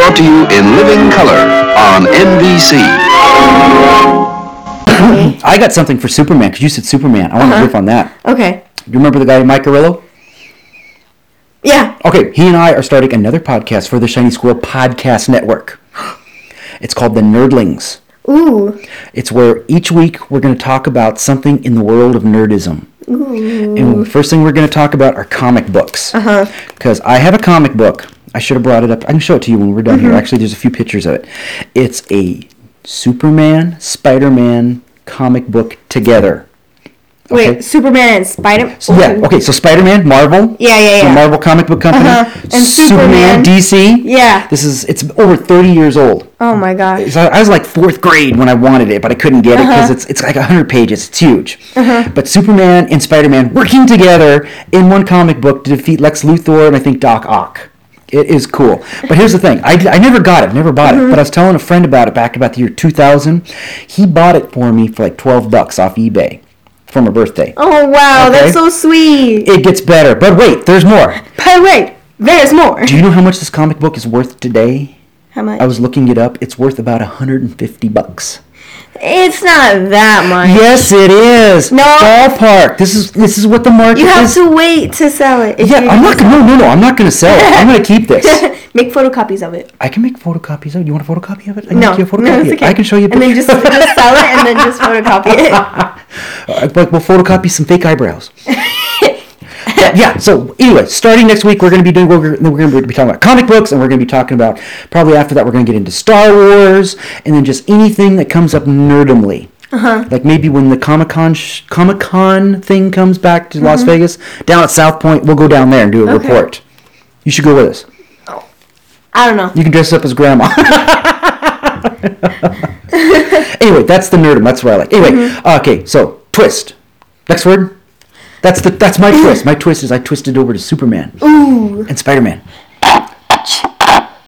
brought to you in living color on NBC. I got something for Superman, because you said Superman. I want to riff on that. Okay. You remember the guy Mike Carrillo? Yeah. Okay, he and I are starting another podcast for the Shiny Squirrel Podcast Network. It's called The Nerdlings. Ooh. It's where each week we're going to talk about something in the world of nerdism. Ooh. And the first thing we're going to talk about are comic books. Because I have a comic book. I should have brought it up. I can show it to you when we're done here. Actually, there's a few pictures of it. It's a Superman, Spider-Man comic book together. Okay? Wait, Superman and Spider-Man? So Spider-Man, Marvel. Yeah. The Marvel comic book company. And Superman, DC. Yeah. It's over 30 years old. Oh my gosh. So I was like 4th grade when I wanted it, but I couldn't get it because it's like 100 pages. It's huge. But Superman and Spider-Man working together in one comic book to defeat Lex Luthor and I think Doc Ock. It is cool. But here's the thing. I never got it. Never bought it. But I was telling a friend about it back about the year 2000. He bought it for me for like $12 off eBay for my birthday. Oh, wow. Okay? That's so sweet. It gets better. But wait, there's more. But wait, there's more. Do you know how much this comic book is worth today? How much? I was looking it up. It's worth about $150. It's not that much. Yes, it is. No. Ballpark. This is what the market You have is. to wait to sell it. Yeah, I'm not gonna. No. I'm not gonna sell it. I'm gonna keep this. Make photocopies of it. I can make photocopies of it. You want a photocopy of it? I can No, make you a photocopy no, of it's it. okay. I can show you a And picture. then just sell it and then just photocopy it. But we'll photocopy some fake eyebrows. Yeah. So anyway, starting next week, we're going to be talking about comic books, and we're going to be talking about probably after that we're going to get into Star Wars, and then just anything that comes up nerdumly. Like maybe when the Comic-Con thing comes back to Las Vegas, down at South Point, we'll go down there and do a report. You should go with us. I don't know. You can dress up as grandma. Anyway, that's the nerdum. That's what I like. Anyway, okay, so twist. Next word. That's my twist. My twist is I twisted over to Superman Ooh. and Spider-Man.